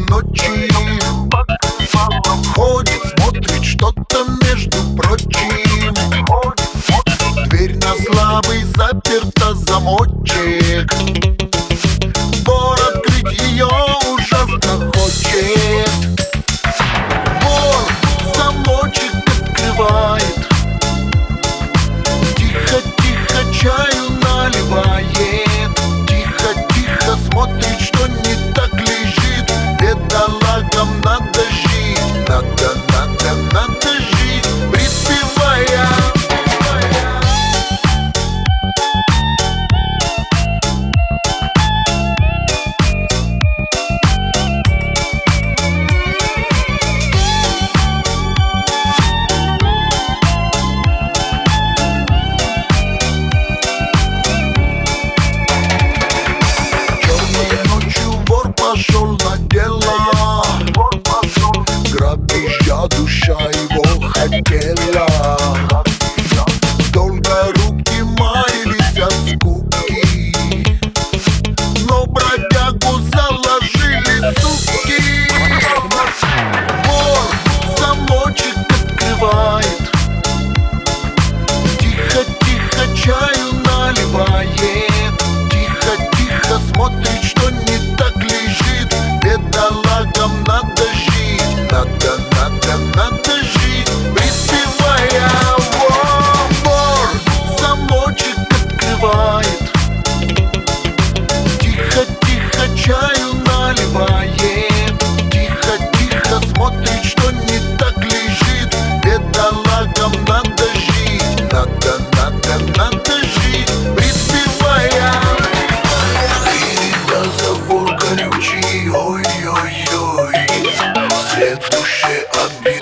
ночи. Ходит, смотрит что-то между прочим. Дверь на слабый заперта, замочек. Вор открыть ее ужасно хочет. Вор замочек открывает, тихо-тихо чаю наливает. Тихо-тихо смотрит, что не так лежит. Бедолагам надо жить, надо жить, припевая. Пошел на дело, грабежа душа его хотела. Долго руки маялись от скуки, но бродягу заложили суки. Вор замочек открывает, тихо-тихо чаю наливает. Тихо-тихо смотрит, что не так лежит. Бедолагам надо жить, надо жить, припевая. Вор замочек открывает, тихо-тихо чаю наливает. Тихо-тихо смотрит, что не так лежит. Бедолагам надо жить, надо жить, припевая. Забор горючий, ой-ой-ой, след в душе обид.